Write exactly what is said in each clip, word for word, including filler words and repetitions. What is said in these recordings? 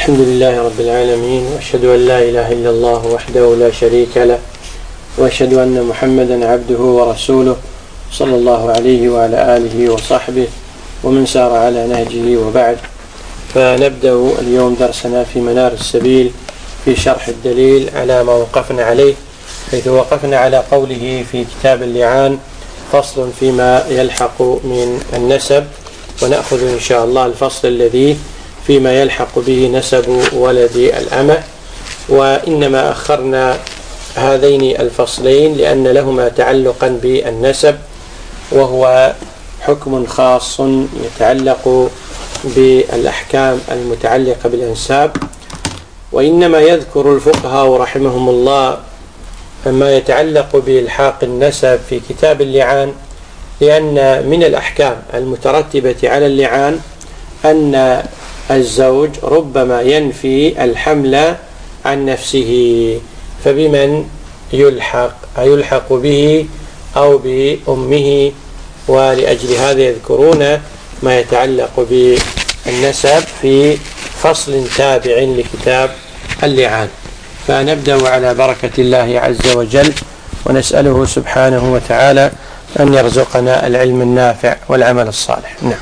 الحمد لله رب العالمين، وأشهد أن لا إله إلا الله وحده لا شريك له، وأشهد أن محمدا عبده ورسوله صلى الله عليه وعلى آله وصحبه ومن سار على نهجه وبعد. فنبدأ اليوم درسنا في منار السبيل في شرح الدليل على ما وقفنا عليه، حيث وقفنا على قوله في كتاب اللعان: فصل فيما يلحق من النسب. ونأخذ إن شاء الله الفصل الذي فيما يلحق به نسب ولد الأمة. وإنما أخرنا هذين الفصلين لأن لهما تعلقا بالنسب، وهو حكم خاص يتعلق بالأحكام المتعلقة بالأنساب. وإنما يذكر الفقهاء رحمهم الله ما يتعلق بإلحاق النسب في كتاب اللعان، لأن من الأحكام المترتبة على اللعان أن الزوج ربما ينفي الحمل عن نفسه، فبمن يلحق؟ يلحق به أو بأمه. ولأجل هذا يذكرون ما يتعلق بالنسب في فصل تابع لكتاب اللعان. فنبدأ على بركة الله عز وجل، ونسأله سبحانه وتعالى أن يرزقنا العلم النافع والعمل الصالح. نعم.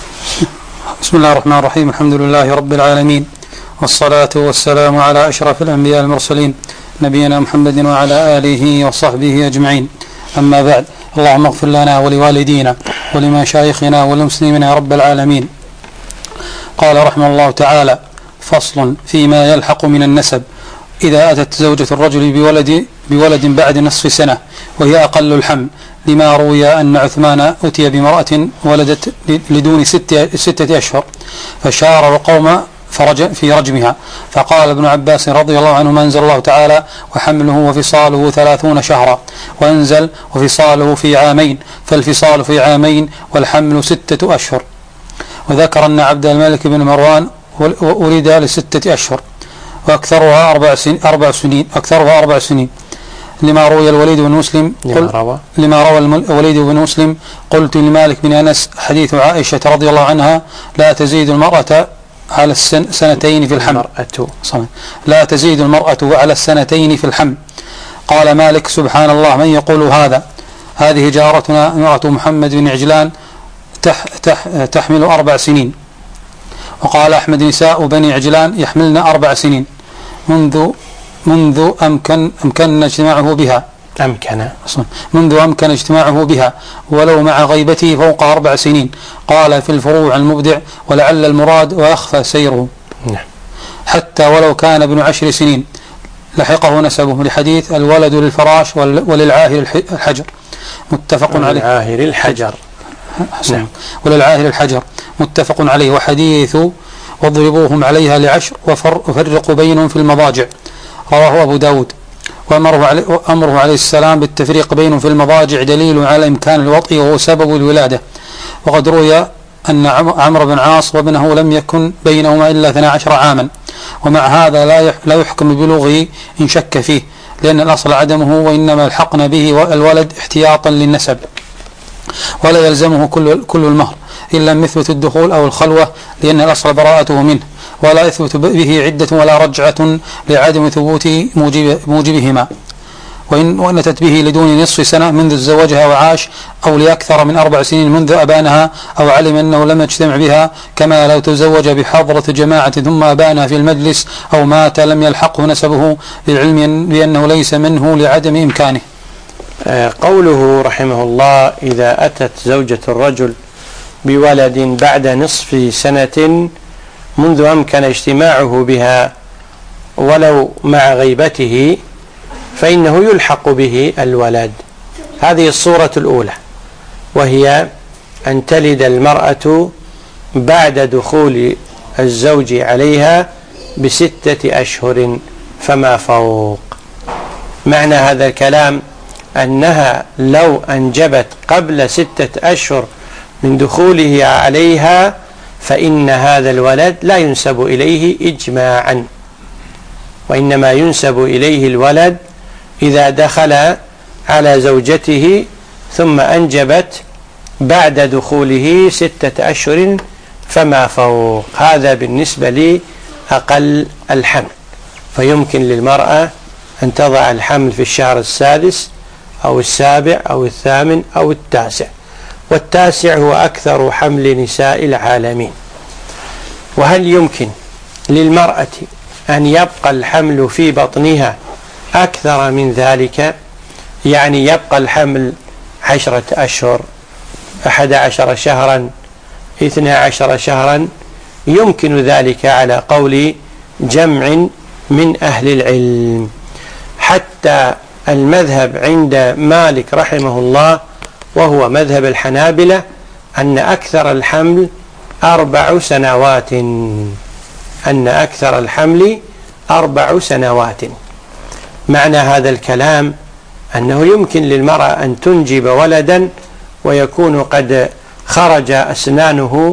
بسم الله الرحمن الرحيم. الحمد لله رب العالمين، والصلاة والسلام على أشرف الأنبياء المرسلين نبينا محمد وعلى آله وصحبه أجمعين. أما بعد، اللهم اغفر لنا ولوالدينا ولمشايخنا وللمسلمين يا رب العالمين. قال رحمه الله تعالى: فصل فيما يلحق من النسب. إذا أتت زوجة الرجل بولد, بولد بعد نصف سنة وهي أقل الحمل، لما روي أن عثمان أتي بمرأة ولدت لدون ستة, ستة أشهر فشار القوم في رجمها، فقال ابن عباس رضي الله عنه: ما أنزل الله تعالى: وحمله وفصاله ثلاثون شهرا، وأنزل: وفصاله في عامين، فالفصال في عامين والحمل ستة أشهر. وذكر أن عبد الملك بن مروان ولد لستة أشهر وأكثرها أربع سنين, أربع سنين أكثرها أربع سنين لما روي الوليد بن مسلم لما روى, لما روى الوليد بن مسلم قلت لمالك بن أنس: حديث عائشة رضي الله عنها لا تزيد المرأة على السنتين في الحمل لا تزيد المرأة على السنتين في الحمل. قال مالك: سبحان الله، من يقول هذا؟ هذه جارتنا امرأة محمد بن عجلان تح تح تحمل أربع سنين. وقال أحمد: نساء بني عجلان يحملن أربع سنين منذ منذ أمكن أمكن اجتماعه بها أمكن منذ أمكن اجتماعه بها ولو مع غيبته فوق أربع سنين. قال في الفروع المبدع: ولعل المراد وأخفى سيره، حتى ولو كان ابن عشر سنين لحقه نسبه، لحديث: الولد للفراش وللعاهر الحجر، متفق عليه. وللعاهر الحجر نعم. وللعاهر الحجر متفق عليه. وحديث: واضربوهم عليها لعشر وفرقوا بينهم في المضاجع، رواه أبو داود. وأمره عليه, وأمره عليه السلام بالتفريق بينهم في المضاجع دليل على إمكان الوطء وهو سبب الولادة. وقد روي أن عمرو بن عاص وابنه لم يكن بينهما إلا اثنا عشر عاما، ومع هذا لا يحكم ببلوغه إن شك فيه، لأن الأصل عدمه، وإنما الحقنا به الولد احتياطا للنسب، ولا يلزمه كل, كل المهر إلا أن يثبت الدخول أو الخلوة، لأن الأصل براءته منه، ولا يثبت به عدة ولا رجعة لعدم ثبوت موجب موجبهما. وإن وأنتت به لدون نصف سنة منذ تزوجها وعاش، أو لأكثر من أربع سنين منذ أبانها، أو علم أنه لم يجتمع بها، كما لو تزوج بحضرة جماعة ثم أبانها في المجلس أو مات لم يلحقه نسبه، للعلم بأنه ليس منه لعدم إمكانه. قوله رحمه الله: إذا أتت زوجة الرجل بولد بعد نصف سنة منذ أمكن اجتماعه بها ولو مع غيبته، فإنه يلحق به الولد. هذه الصورة الأولى، وهي أن تلد المرأة بعد دخول الزوج عليها بستة أشهر فما فوق. معنى هذا الكلام أنها لو أنجبت قبل ستة أشهر من دخوله عليها فإن هذا الولد لا ينسب إليه إجماعا، وإنما ينسب إليه الولد إذا دخل على زوجته ثم أنجبت بعد دخوله ستة أشهر فما فوق. هذا بالنسبة أقل الحمل، فيمكن للمرأة أن تضع الحمل في الشهر السادس أو السابع أو الثامن أو التاسع، والتاسع هو أكثر حمل نساء العالمين. وهل يمكن للمرأة أن يبقى الحمل في بطنها أكثر من ذلك؟ يعني يبقى الحمل عشرة أشهر، أحد عشر شهرا، اثنى عشر شهرا؟ يمكن ذلك على قول جمع من أهل العلم، حتى المذهب عند مالك رحمه الله وهو مذهب الحنابلة أن أكثر الحمل أربع سنوات أن أكثر الحمل أربع سنوات. معنى هذا الكلام أنه يمكن للمرأة أن تنجب ولدا ويكون قد خرج أسنانه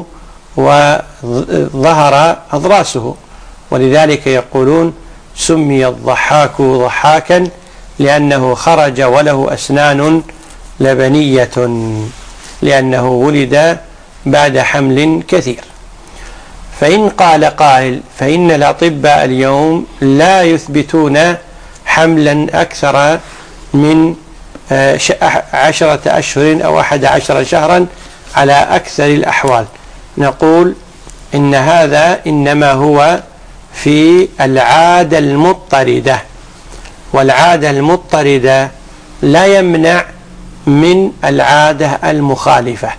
وظهر أضراسه، ولذلك يقولون سمي الضحاك ضحاكا لأنه خرج وله أسنان لبنية، لأنه ولد بعد حمل كثير. فإن قال قائل فإن الأطباء اليوم لا يثبتون حملا أكثر من عشرة أشهر أو أحد عشر شهرا على أكثر الأحوال، نقول إن هذا إنما هو في العادة المضطردة، والعادة المضطردة لا يمنع من العادة المخالفة.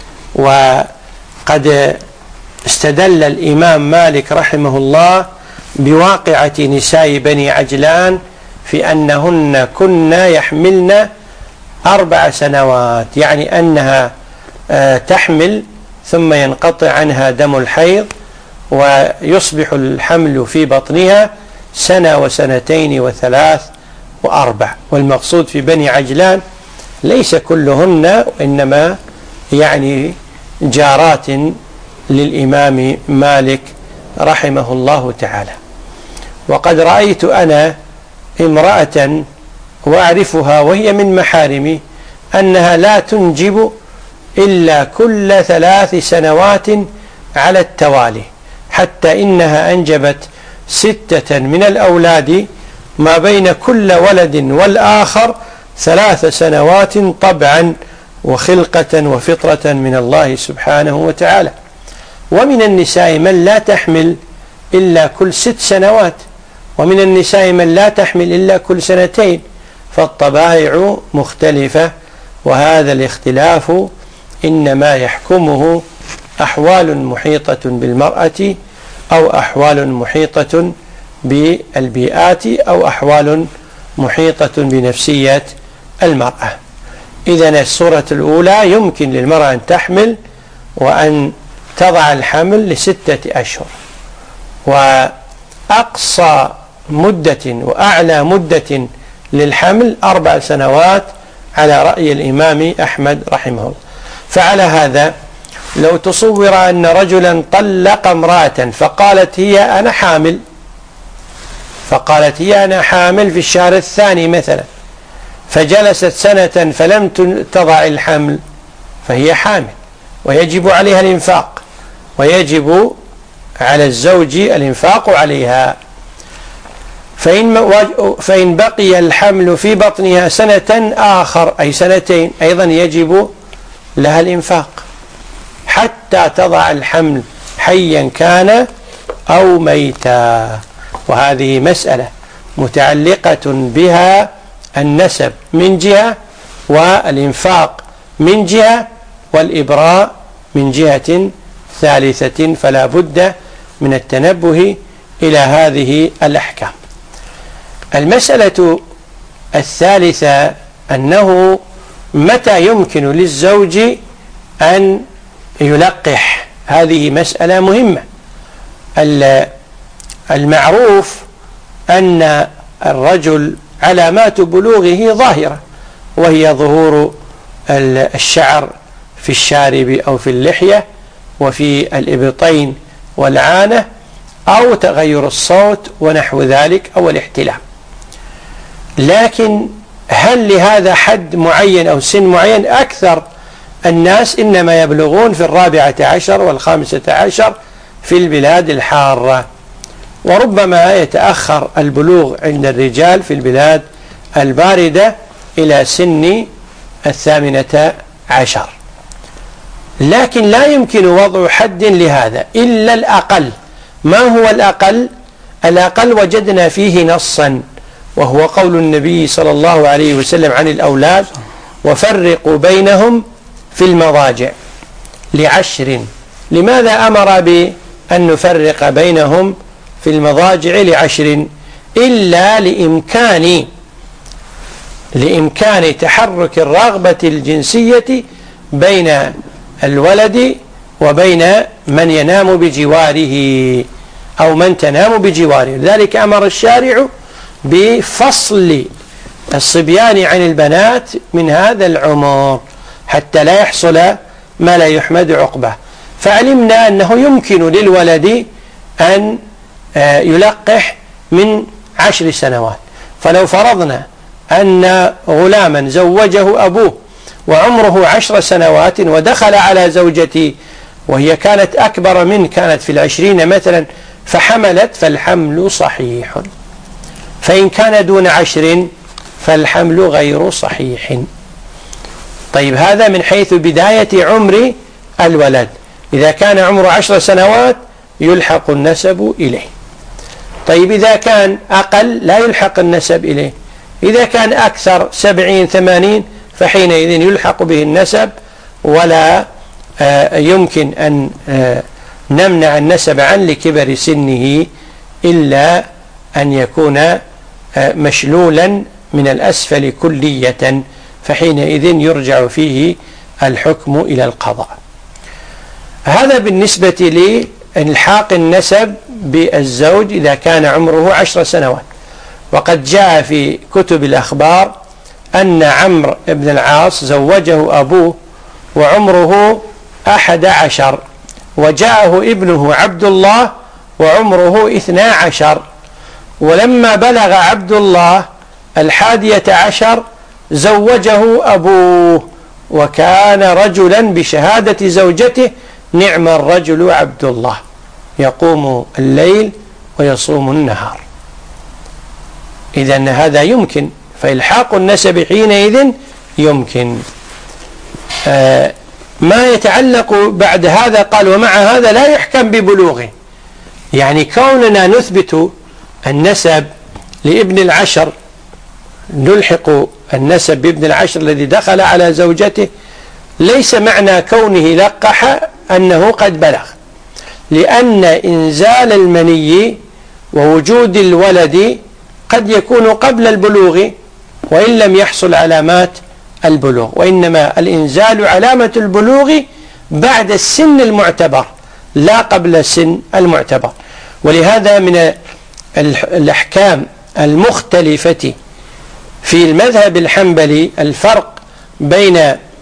وقد استدل الإمام مالك رحمه الله بواقعة نساء بني عجلان في أنهن كن يحملن أربع سنوات، يعني أنها تحمل ثم ينقطع عنها دم الحيض ويصبح الحمل في بطنها سنة وسنتين وثلاث وأربع. والمقصود في بني عجلان ليس كلهن، وإنما يعني جارات للإمام مالك رحمه الله تعالى. وقد رأيت أنا امرأة وأعرفها وهي من محارمي أنها لا تنجب إلا كل ثلاث سنوات على التوالي، حتى إنها أنجبت ستة من الأولاد ما بين كل ولد والآخر ثلاث سنوات طبعا وخلقة وفطرة من الله سبحانه وتعالى. ومن النساء من لا تحمل إلا كل ست سنوات، ومن النساء من لا تحمل إلا كل سنتين، فالطبائع مختلفة، وهذا الاختلاف إنما يحكمه أحوال محيطة بالمرأة أو أحوال محيطة بالبيئات أو أحوال محيطة بنفسية المرأة. إذن الصورة الأولى يمكن للمرأة أن تحمل وأن تضع الحمل لستة أشهر، وأقصى مدة وأعلى مدة للحمل أربع سنوات على رأي الإمام أحمد رحمه الله. فعلى هذا لو تصور أن رجلا طلق امرأة فقالت هي أنا حامل فقالت هي أنا حامل في الشهر الثاني مثلا، فجلست سنة فلم تضع الحمل، فهي حامل ويجب عليها الإنفاق، ويجب على الزوج الإنفاق عليها. فإن, فإن بقي الحمل في بطنها سنة آخر أي سنتين أيضا يجب لها الإنفاق حتى تضع الحمل حيا كان أو ميتا. وهذه مسألة متعلقة بها النسب من جهة، والإنفاق من جهة، والإبراء من جهة ثالثة، فلا بد من التنبه إلى هذه الأحكام. المسألة الثالثة أنه متى يمكن للزوج أن يلقح؟ هذه مسألة مهمة. المعروف أن الرجل علامات بلوغه ظاهرة، وهي ظهور الشعر في الشارب أو في اللحية وفي الإبطين والعانة، أو تغير الصوت ونحو ذلك، أو الاحتلام. لكن هل لهذا حد معين أو سن معين؟ أكثر الناس إنما يبلغون في الرابعة عشر والخامسة عشر في البلاد الحارة، وربما يتأخر البلوغ عند الرجال في البلاد الباردة إلى سن الثامنة عشر. لكن لا يمكن وضع حد لهذا إلا الأقل. ما هو الأقل؟ الأقل وجدنا فيه نصا، وهو قول النبي صلى الله عليه وسلم عن الأولاد: وفرقوا بينهم في المضاجع لعشر. لماذا أمر بأن نفرق بينهم في المضاجع لعشر؟ إلا لإمكان لإمكان تحرك الرغبة الجنسية بين الولد وبين من ينام بجواره أو من تنام بجواره. لذلك أمر الشارع بفصل الصبيان عن البنات من هذا العمر حتى لا يحصل ما لا يحمد عقبه. فعلمنا أنه يمكن للولد أن يلقح من عشر سنوات. فلو فرضنا أن غلاما زوجه أبوه وعمره عشر سنوات ودخل على زوجتي وهي كانت أكبر منه، كانت في العشرين مثلا، فحملت، فالحمل صحيح. فإن كان دون عشر فالحمل غير صحيح. طيب، هذا من حيث بداية عمر الولد. إذا كان عمره عشر سنوات يلحق النسب إليه. طيب، إذا كان أقل لا يلحق النسب إليه. إذا كان أكثر سبعين ثمانين فحينئذ يلحق به النسب، ولا يمكن أن نمنع النسب عن لكبر سنه إلا أن يكون مشلولا من الأسفل كلية، فحينئذ يرجع فيه الحكم إلى القضاء. هذا بالنسبة لإلحاق النسب بالزوج إذا كان عمره عشر سنوات. وقد جاء في كتب الأخبار أن عمرو بن العاص زوجه أبوه وعمره أحد عشر، وجاءه ابنه عبد الله وعمره اثنا عشر، ولما بلغ عبد الله الحادية عشر زوجه أبوه، وكان رجلا بشهادة زوجته: نعم الرجل عبد الله، يقوم الليل ويصوم النهار. إذن هذا يمكن، فإلحاق النسب حينئذ يمكن. آه ما يتعلق بعد هذا قال: ومع هذا لا يحكم ببلوغه. يعني كوننا نثبت النسب لابن العشر، نلحق النسب بابن العشر الذي دخل على زوجته، ليس معنى كونه لقح أنه قد بلغ، لأن إنزال المني ووجود الولد قد يكون قبل البلوغ وإن لم يحصل علامات البلوغ، وإنما الإنزال علامة البلوغ بعد السن المعتبر لا قبل السن المعتبر. ولهذا من الأحكام المختلفة في المذهب الحنبلي الفرق بين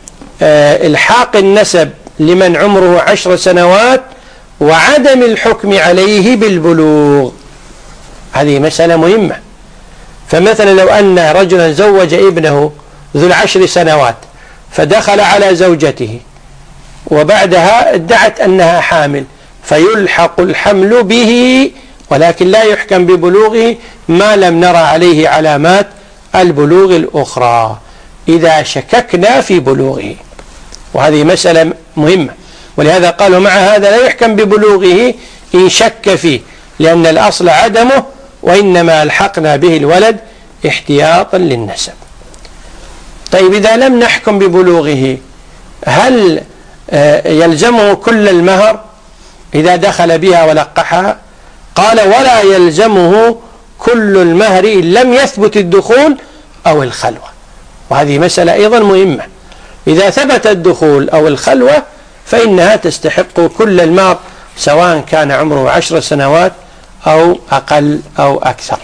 إلحاق النسب لمن عمره عشر سنوات وعدم الحكم عليه بالبلوغ. هذه مسألة مهمة. فمثلا لو أن رجلا زوج ابنه ذو العشر سنوات فدخل على زوجته وبعدها ادعت أنها حامل، فيلحق الحمل به، ولكن لا يحكم ببلوغه ما لم نرى عليه علامات البلوغ الأخرى إذا شككنا في بلوغه. وهذه مسألة مهمة، ولهذا قالوا مع هذا لا يحكم ببلوغه إن شك فيه، لأن الأصل عدمه، وإنما الحقنا به الولد احتياطا للنسب. طيب، إذا لم نحكم ببلوغه هل يلزمه كل المهر إذا دخل بها ولقحها؟ قال: ولا يلزمه كل المهر إن لم يثبت الدخول أو الخلوة. وهذه مسألة أيضا مهمة. إذا ثبت الدخول أو الخلوة فإنها تستحق كل المهر، سواء كان عمره عشر سنوات أو أقل أو أكثر.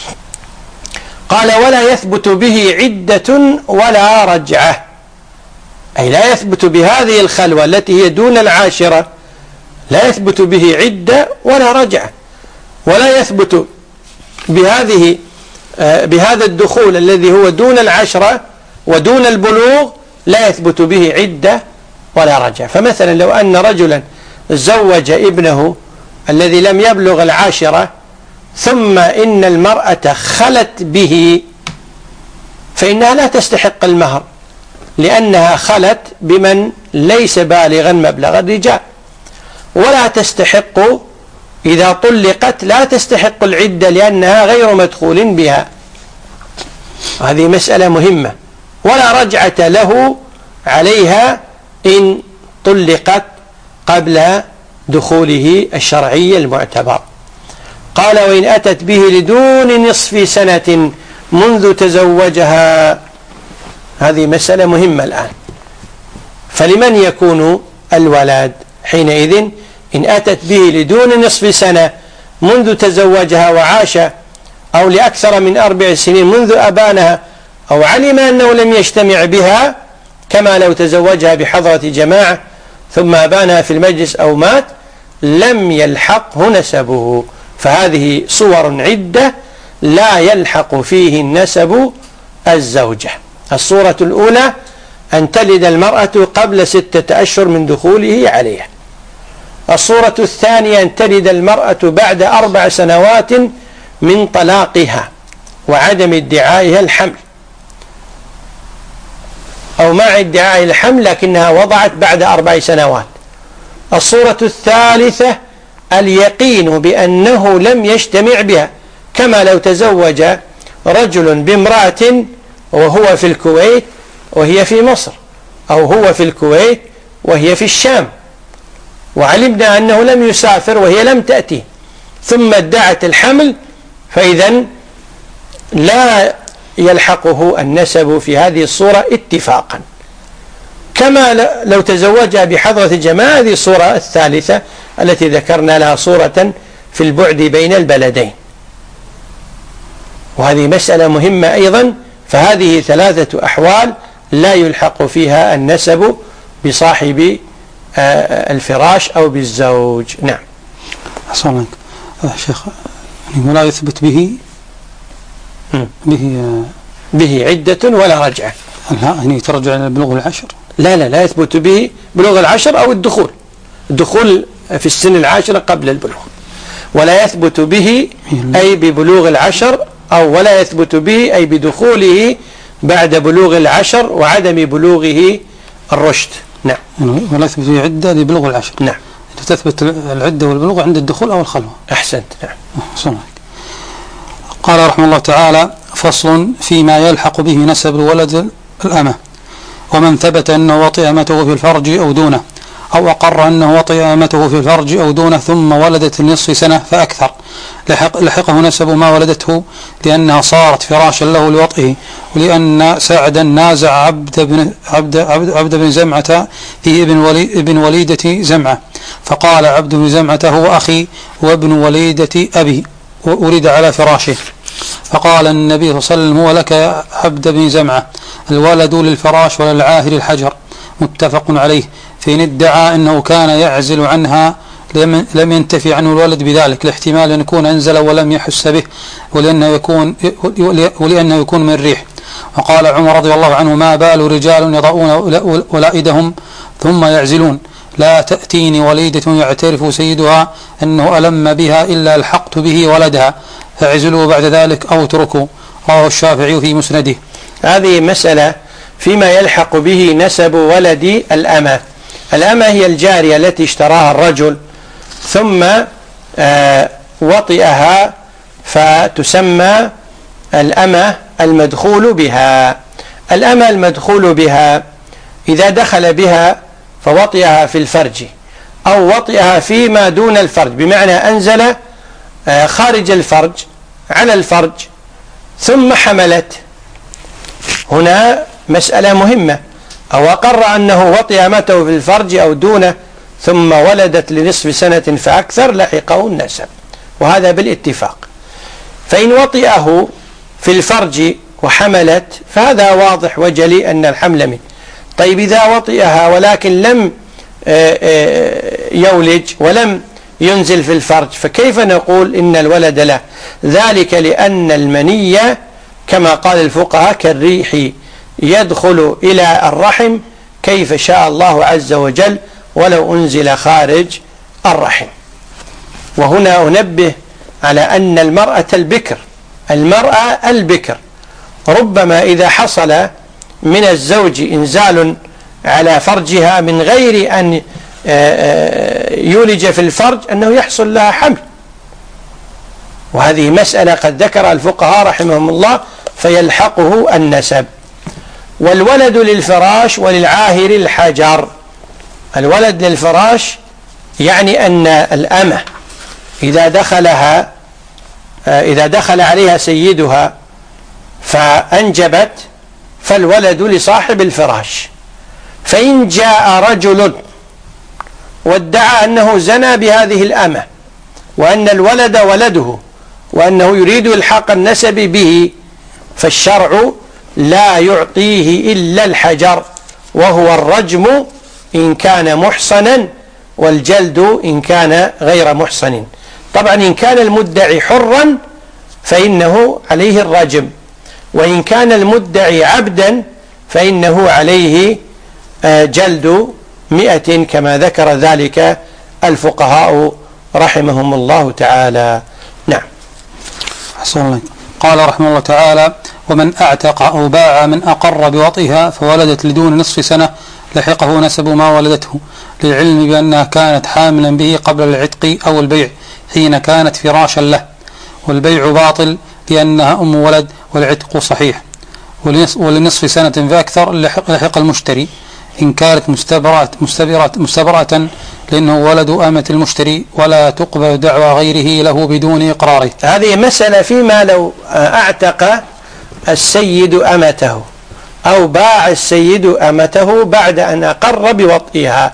قال: ولا يثبت به عدة ولا رجعة، أي لا يثبت بهذه الخلوة التي هي دون العاشرة، لا يثبت به عدة ولا رجعة، ولا يثبت بهذه بهذا الدخول الذي هو دون العشرة ودون البلوغ، لا يثبت به عدة ولا رجعة. فمثلا لو أن رجلا زوج ابنه الذي لم يبلغ العاشرة ثم إن المرأة خلت به فإنها لا تستحق المهر، لأنها خلت بمن ليس بالغا مبلغ الرجال، ولا تستحق إذا طلقت لا تستحق العدة لأنها غير مدخول بها. هذه مسألة مهمة، ولا رجعة له عليها إن طلقت قبل دخوله الشرعي المعتبر. قال وإن أتت به لدون نصف سنة منذ تزوجها. هذه مسألة مهمة الآن، فلمن يكون الولد حينئذ إن أتت به لدون نصف سنة منذ تزوجها وعاش، أو لأكثر من أربع سنين منذ أبانها، أو علم أنه لم يجتمع بها كما لو تزوجها بحضرة جماعة ثم أبانها في المجلس أو مات، لم يلحقه نسبه. فهذه صور عدة لا يلحق فيه النسب الزوجة. الصورة الأولى أن تلد المرأة قبل ستة أشهر من دخوله عليها. الصورة الثانية أن تلد المرأة بعد أربع سنوات من طلاقها وعدم ادعائها الحمل، أو مع ادعاء الحمل لكنها وضعت بعد أربع سنوات. الصورة الثالثة اليقين بأنه لم يجتمع بها، كما لو تزوج رجل بامرأة وهو في الكويت وهي في مصر، أو هو في الكويت وهي في الشام، وعلمنا أنه لم يسافر وهي لم تأتي، ثم ادعت الحمل، فإذا لا يلحقه النسب في هذه الصورة اتفاقا. كما لو تزوجها بحضرة جماعة، هذه الصورة الثالثة التي ذكرنا لها صورة في البعد بين البلدين، وهذه مسألة مهمة أيضا. فهذه ثلاثة أحوال لا يلحق فيها النسب بصاحب الفراش أو بالزوج. نعم. أحسن لك شيخ. ولا يثبت به به به عدة ولا رجعة. لا يعني ترجع إلى بلوغ العشر. لا لا لا يثبت به بلوغ العشر أو الدخول الدخول في السن العاشرة قبل البلوغ، ولا يثبت به أي ببلوغ العشر، أو ولا يثبت به أي بدخوله بعد بلوغ العشر وعدم بلوغه الرشد. نعم. ولا يثبت به عدة لبلوغ العشر. نعم. تثبت العدة والبلوغ عند الدخول أو الخلوة. أحسنت. نعم. أحسن. قال رحمه الله تعالى: فصل فيما يلحق به نسب الولد الأمة. ومن ثبت أنه وطئ أمته في الفرج أو دونه، أو أقر أنه وطئ أمته في الفرج أو دونه ثم ولدت لنصف سنة فأكثر، لحق لحقه نسب ما ولدته، لأنها صارت فراشا له لوطئه، ولأن سعدا نازع عبد بن, عبد, عبد, عبد بن زمعة في ابن, ولي ابن وليدة زمعة، فقال عبد بن زمعة هو أخي وابن وليدة أبي، ولد على فراشه. فقال النبي صلى الله عليه وسلم: هو لك يا عبد بن زمعة، الولد للفراش وللعاهر الحجر. متفق عليه. فإن ادعى أنه كان يعزل عنها لم ينتفي عنه الولد بذلك، لاحتمال أن يكون أنزل ولم يحس به، ولأنه يكون, ولأنه يكون من الريح. وقال عمر رضي الله عنه: ما بال رجال يضعون ولائدهم ثم يعزلون، لا تأتيني وليدة يعترف سيدها أنه ألم بها إلا الحقت به ولدها، فاعزلوا بعد ذلك أو اتركوا. رواه الشافعي في مسنده. هذه مسألة فيما يلحق به نسب ولد الأمة. الأمة هي الجارية التي اشتراها الرجل ثم آه وطئها، فتسمى الأمة المدخول بها. الأمة المدخول بها إذا دخل بها فوطئها في الفرج أو وطئها فيما دون الفرج، بمعنى أنزل آه خارج الفرج على الفرج ثم حملت، هنا مسألة مهمة. أو أقر أنه وطئ أمته في الفرج أو دونه ثم ولدت لنصف سنة فأكثر، لحقه النسب، وهذا بالاتفاق. فإن وطئه في الفرج وحملت فهذا واضح وجلي أن الحمل منه. طيب إذا وطئها ولكن لم يولج ولم ينزل في الفرج، فكيف نقول إن الولد له؟ ذلك لأن المنية كما قال الفقهاء كالريح يدخل إلى الرحم كيف شاء الله عز وجل ولو أنزل خارج الرحم. وهنا أنبه على أن المرأة البكر المرأة البكر ربما إذا حصل من الزوج إنزال على فرجها من غير أن يولج في الفرج أنه يحصل لها حمل، وهذه مسألة قد ذكر الفقهاء رحمهم الله فيلحقه النسب. والولد للفراش وللعاهر الحجر. الولد للفراش يعني أن الأمة إذا دخلها إذا دخل عليها سيدها فأنجبت فالولد لصاحب الفراش. فإن جاء رجل وادعى أنه زنى بهذه الأمة وأن الولد ولده وأنه يريد إلحاق النسب به فالشرع لا يعطيه إلا الحجر، وهو الرجم إن كان محصنا والجلد إن كان غير محصن. طبعا إن كان المدعي حرا فإنه عليه الرجم، وإن كان المدعي عبدا فإنه عليه جلد مئة كما ذكر ذلك الفقهاء رحمهم الله تعالى. نعم. أحسن الله. قال رحمه الله تعالى: ومن أعتق أو باع من أقر بوطئها فولدت لدون نصف سنة لحقه نسب ما ولدته، للعلم بأنها كانت حاملا به قبل العتق أو البيع حين كانت فراشا له، والبيع باطل لأنها أم ولد والعتق صحيح. ولنصف سنة فأكثر لحق المشتري إن كانت مستبرأة, مستبرأة, مستبرأة لأنه ولد أمة المشتري، ولا تقبل دعوى غيره له بدون إقراره. هذه مسألة فيما لو أعتق السيد أمته أو باع السيد أمته بعد أن أقر بوطئها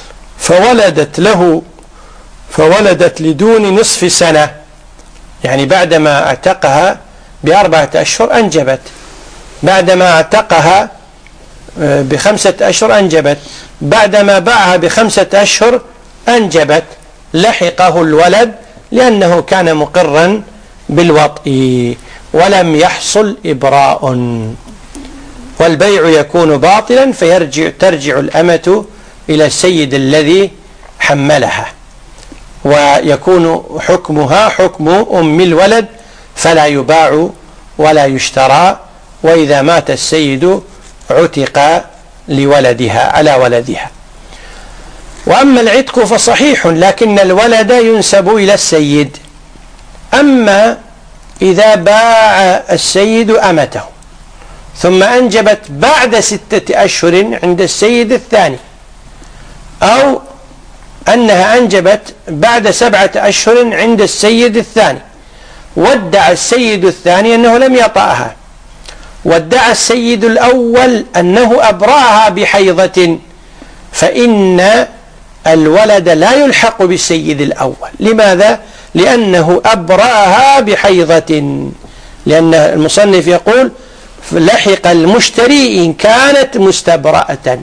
فولدت له فولدت لدون نصف سنة، يعني بعدما اعتقها بأربعة أشهر أنجبت، بعدما اعتقها بخمسة أشهر أنجبت، بعدما باعها بخمسة أشهر أنجبت، لحقه الولد لأنه كان مقرا بالوطء ولم يحصل إبراء، والبيع يكون باطلا فيرجع ترجع الأمة إلى السيد الذي حملها، ويكون حكمها حكم أم الولد فلا يباع ولا يشترى، وإذا مات السيد عتق لولدها على ولدها. وأما العتق فصحيح لكن الولد ينسب إلى السيد. أما إذا باع السيد أمته ثم أنجبت بعد ستة أشهر عند السيد الثاني، أو أنها أنجبت بعد سبعة أشهر عند السيد الثاني، وادعى السيد الثاني أنه لم يطأها، وادعى السيد الأول أنه أبرأها بحيضة، فإن الولد لا يلحق بالسيد الأول. لماذا؟ لأنه أبرأها بحيضة، لأن المصنف يقول لحق المشتري إن كانت مستبرأة.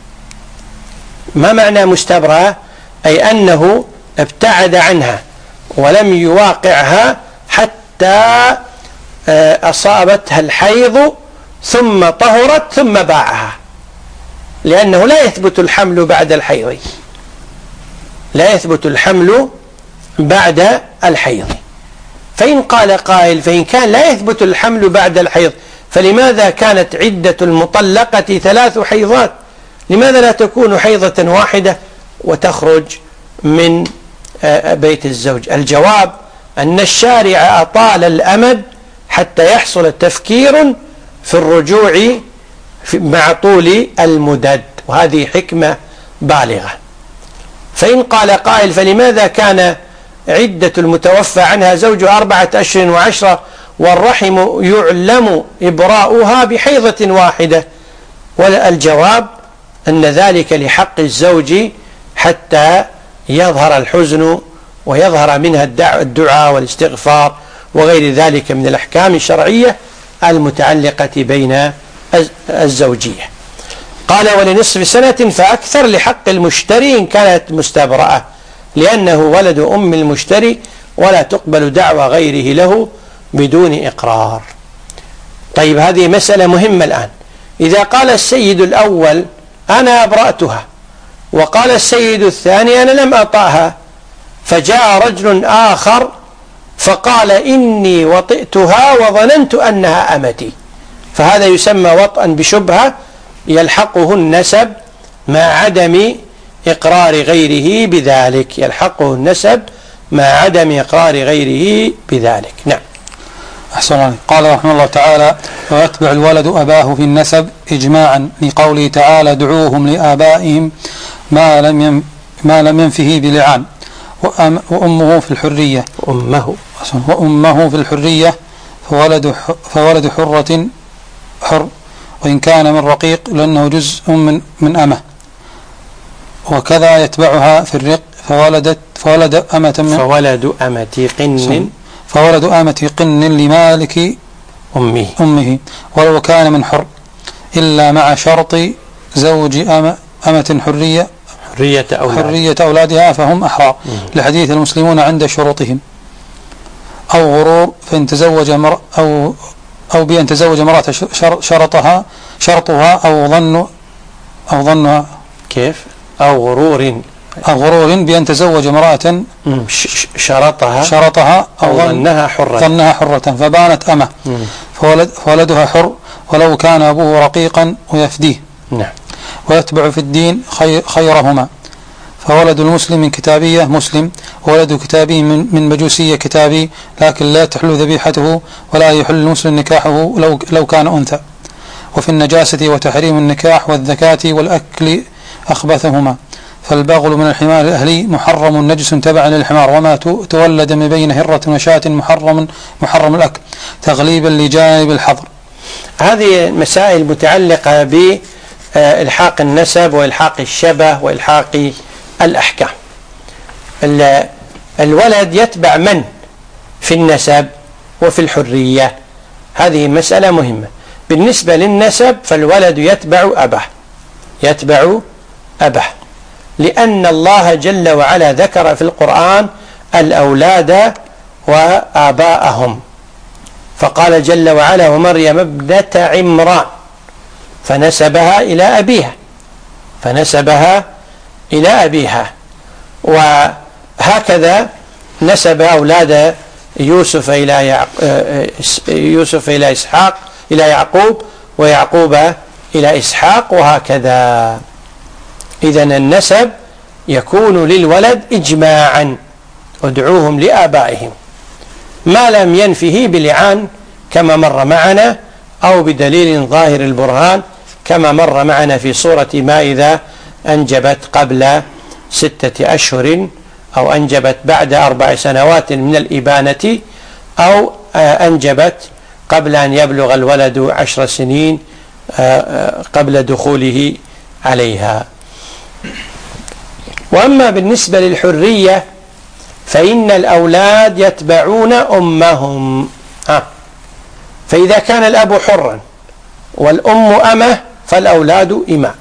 ما معنى مستبرأة؟ أي أنه ابتعد عنها ولم يواقعها حتى أصابتها الحيض ثم طهرت ثم باعها، لأنه لا يثبت الحمل بعد الحيض، لا يثبت الحمل بعد الحيض. فإن قال قائل فإن كان لا يثبت الحمل بعد الحيض فلماذا كانت عدة المطلقة ثلاث حيضات؟ لماذا لا تكون حيضة واحدة وتخرج من بيت الزوج؟ الجواب أن الشارع أطال الأمد حتى يحصل تفكير في الرجوع مع طول المدد، وهذه حكمة بالغة. فإن قال قائل فلماذا كان عدة المتوفى عنها زوجها أربعة أشهر وعشرة والرحم يعلم إبراؤها بحيضة واحدة؟ والجواب أن ذلك لحق الزوج حتى يظهر الحزن ويظهر منها الدعاء والاستغفار وغير ذلك من الأحكام الشرعية المتعلقة بين الزوجية. قال ولنصف سنة فأكثر لحق المشتري إن كانت مستبرأة، لأنه ولد أم المشتري ولا تقبل دعوى غيره له بدون إقرار. طيب هذه مسألة مهمة الآن. إذا قال السيد الأول أنا أبرأتها وقال السيد الثاني أنا لم أطأها، فجاء رجل آخر فقال إني وطئتها وظننت أنها أمتي، فهذا يسمى وطئا بشبهة يلحقه النسب مع عدم إقرار غيره بذلك، يلحقه النسب مع عدم إقرار غيره بذلك. نعم. أحسن الله. قال رحمه الله تعالى: ويتبع الولد أباه في النسب إجماعا، لقوله تعالى: دعوهم لآبائهم ما لم يم ما لم ينفه بلعان، وأمه في الحرية أمه وأمه في الحرية فولد فولد حرة حر، وإن كان من رقيق لأنه جزء من من أمه، وكذا يتبعها في الرق فولدت فولد أمة من فولد أمة قن فولد أمة قن لمالك أمه أمه ولو كان من حر، إلا مع شرط زوج أمة, أمة حرية حرية, أولاد. حرية أولادها فهم أحرار، لحديث المسلمون عند شروطهم، أو غرور فإن تزوج مر أو أو بأن تزوج امرأة شرطها شرطها أو ظن أو ظنها كيف أو غرور أو غرور بأن تزوج امرأة شرطها شرطها أو ظنها حرة ظنها حرة فبانت أمه فولد فولدها حر ولو كان أبوه رقيقا ويفديه. نعم. ويتبع في الدين خير خيرهما، فولد المسلم من كتابية مسلم، وولد كتابي من, من مجوسية كتابي، لكن لا تحل ذبيحته ولا يحل المسلم نكاحه لو, لو كان أنثى. وفي النجاسة وتحريم النكاح والذكاة والأكل أخبثهما، فالبغل من الحمار الأهلي محرم نجس تبعا للحمار، وما تولد من بين هرة وشاة محرم محرم الأكل تغليبا لجانب الحظر. هذه مسائل متعلقة بإلحاق النسب وإلحاق الشبه وإلحاق الأحكام. الولد يتبع من في النسب وفي الحرية، هذه مسألة مهمة. بالنسبة للنسب فالولد يتبع أباه يتبع أباه لأن الله جل وعلا ذكر في القرآن الأولاد وآباءهم، فقال جل وعلا: ومريم ابنة عمران، فنسبها إلى أبيها فنسبها إلى أبيها وهكذا نسب أولاد يوسف إلى يوسف إلى إسحاق إلى يعقوب، ويعقوب إلى إسحاق، وهكذا. إذن النسب يكون للولد إجماعا، ادعوهم لآبائهم ما لم ينفه بلعان كما مر معنا، أو بدليل ظاهر البرهان كما مر معنا في صورة ما إذا أنجبت قبل ستة أشهر، أو أنجبت بعد أربع سنوات من الإبانة، أو أنجبت قبل أن يبلغ الولد عشر سنين قبل دخوله عليها. وأما بالنسبة للحرية فإن الأولاد يتبعون أمهم، آه. فإذا كان الأب حرا والأم أمه فالأولاد إماء،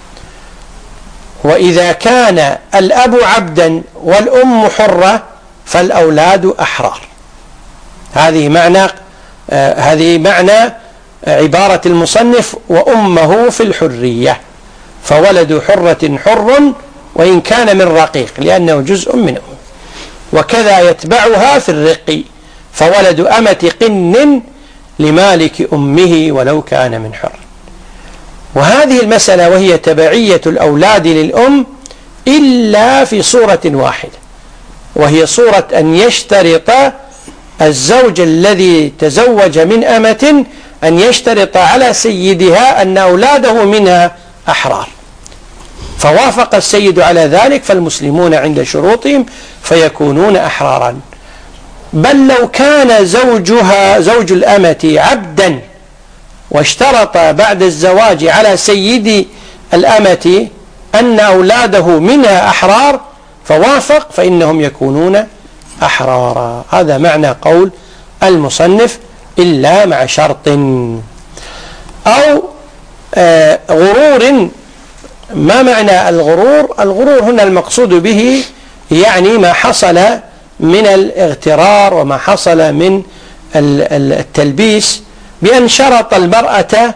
وإذا كان الأب عبدا والأم حرة فالأولاد أحرار. هذه معنى آه هذه معنى عبارة المصنف: وأمه في الحرية، فولد حرة حر وإن كان من رقيق لأنه جزء منه، وكذا يتبعها في الرق، فولد أمة قن لمالك أمه ولو كان من حر. وهذه المسألة وهي تبعية الأولاد للأم إلا في صورة واحدة، وهي صورة أن يشترط الزوج الذي تزوج من أمة أن يشترط على سيدها أن أولاده منها أحرار، فوافق السيد على ذلك فالمسلمون عند شروطهم فيكونون أحرارا. بل لو كان زوجها زوج الأمة عبدا واشترط بعد الزواج على سيد الأمة أن أولاده منها أحرار فوافق فإنهم يكونون أحرارا. هذا معنى قول المصنف: إلا مع شرط. أو آه غرور. ما معنى الغرور؟ الغرور هنا المقصود به يعني ما حصل من الاغترار وما حصل من التلبيس، بأن شرط المرأة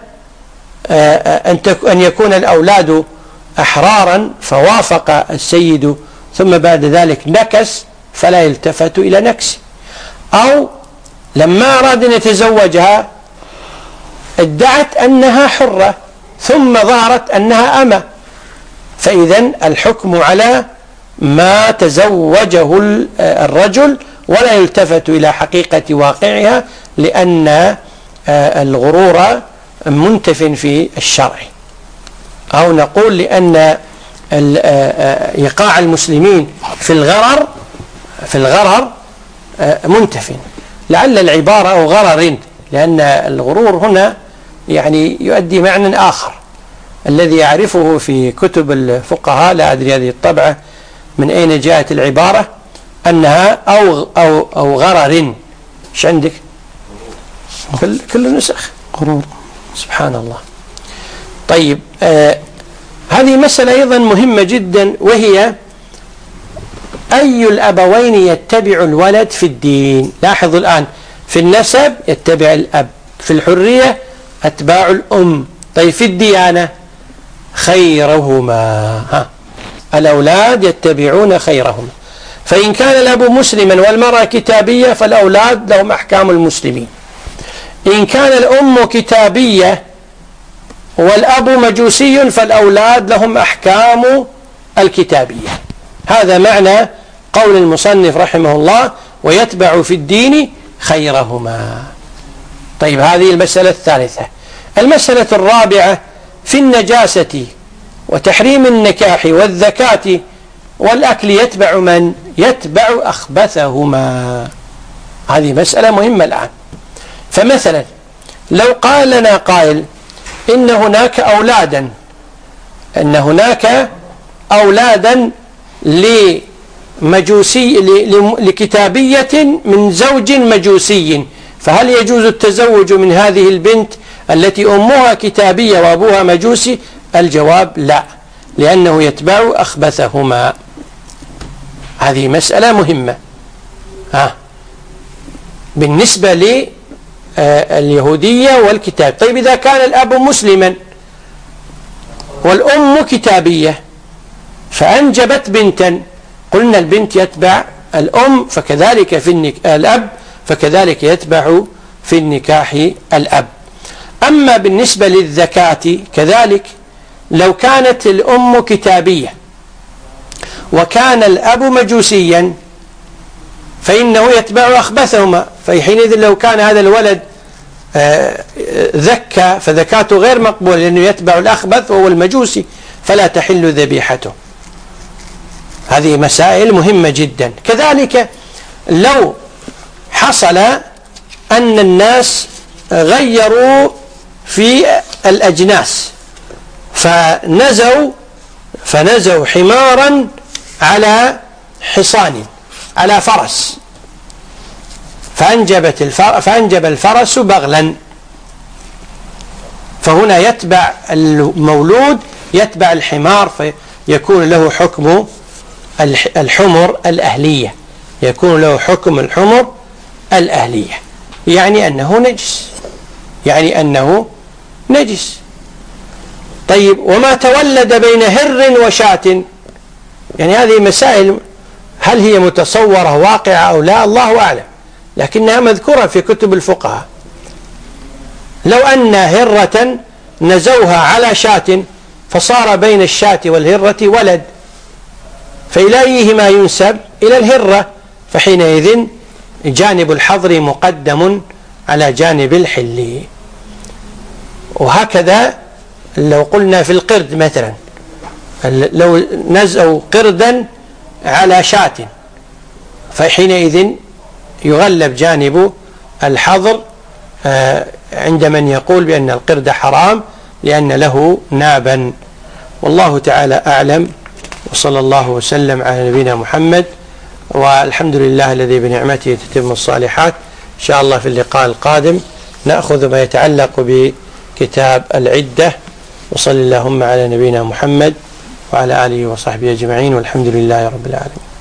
أن يكون الأولاد أحرارا فوافق السيد، ثم بعد ذلك نكس فلا يلتفت إلى نكسه. أو لما أراد أن يتزوجها ادعت أنها حرة ثم ظهرت أنها أمة، فإذن الحكم على ما تزوجه الرجل ولا يلتفت إلى حقيقة واقعها، لأن الغرور منتف في الشرع، أو نقول لأن إيقاع المسلمين في الغرر في الغرر منتف. لعل العبارة أو غرر، لأن الغرور هنا يعني يؤدي معنى آخر الذي يعرفه في كتب الفقهاء، لا أدري هذه الطبعة من أين جاءت العبارة، أنها أو أو أو غرر. إيش عندك؟ كل كل نسخ غرور. سبحان الله. طيب، آه هذه مسألة أيضا مهمة جدا، وهي أي الأبوين يتبع الولد في الدين. لاحظوا الآن، في النسب يتبع الأب، في الحرية أتباع الأم. طيب في الديانة خيرهما، ها الأولاد يتبعون خيرهما. فإن كان الأب مسلما والمرأة كتابية فالأولاد لهم أحكام المسلمين. إن كان الأم كتابية والأب مجوسي فالأولاد لهم أحكام الكتابية. هذا معنى قول المصنف رحمه الله: ويتبع في الدين خيرهما. طيب، هذه المسألة الثالثة. المسألة الرابعة في النجاسة وتحريم النكاح والذكاة والأكل يتبع من؟ يتبع أخبثهما. هذه مسألة مهمة الآن. فمثلا لو قال لنا قائل إن هناك أولادا أن هناك أولادا لمجوسي لكتابية من زوج مجوسي، فهل يجوز التزوج من هذه البنت التي أمها كتابية وأبوها مجوسي؟ الجواب لا، لأنه يتبع أخبثهما. هذه مسألة مهمة ها بالنسبة لليهودية والكتاب. طيب، إذا كان الأب مسلما والأم كتابية فأنجبت بنتا، قلنا البنت يتبع الأم، فكذلك في النك... الأب فكذلك يتبع في النكاح الأب. أما بالنسبة للذكاة كذلك، لو كانت الأم كتابية وكان الأب مجوسيا فإنه يتبع أخبثهما. فحينئذ لو كان هذا الولد ذكى فذكاته غير مقبولة، لأنه يتبع الأخبث وهو المجوسي، فلا تحل ذبيحته. هذه مسائل مهمة جدا. كذلك لو حصل أن الناس غيروا في الأجناس فنزوا فنزوا حمارا على حصان على فرس، فأنجبت الفر... فأنجب الفرس بغلا، فهنا يتبع المولود يتبع الحمار، فيكون له حكم الحمر الأهلية، يكون له حكم الحمر الأهلية، يعني أنه نجس، يعني أنه نجس. طيب، وما تولد بين هر وشاة، يعني هذه مسائل هل هي متصورة واقعة أو لا الله أعلم، لكنها مذكورة في كتب الفقهاء. لو أن هرة نزوها على شاة فصار بين الشاة والهرة ولد، فإلى أيهما ينسب؟ إلى الهرة، فحينئذ جانب الحظر مقدم على جانب الحل. وهكذا لو قلنا في القرد مثلا، لو نزوا قردا على شاة فحينئذ يغلب جانب الحظر عند من يقول بأن القرد حرام لأن له نابا. والله تعالى أعلم، وصلى الله وسلم على نبينا محمد، والحمد لله الذي بنعمته تتم الصالحات. إن شاء الله في اللقاء القادم نأخذ ما يتعلق بكتاب العدة. وصلى اللهم على نبينا محمد وعلى آله وصحبه أجمعين، والحمد لله رب العالمين.